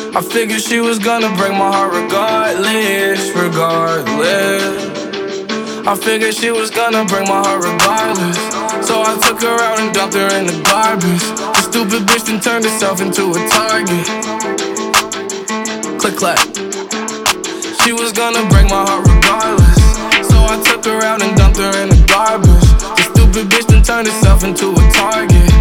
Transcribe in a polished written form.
I figured she was gonna break my heart regardless, regardless. I figured she was gonna break my heart regardless. So I took her out and dumped her in the garbage. The stupid bitch then turned herself into a target. Click clack. She was gonna break my heart regardless. So I took her out and dumped her in the garbage. The stupid bitch then turned herself into a target.